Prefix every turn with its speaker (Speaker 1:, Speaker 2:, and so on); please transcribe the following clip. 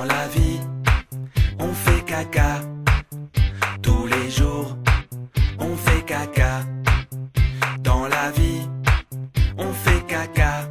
Speaker 1: Dans la vie, on fait caca. Tous les jours, on fait caca. Dans la vie, on fait caca.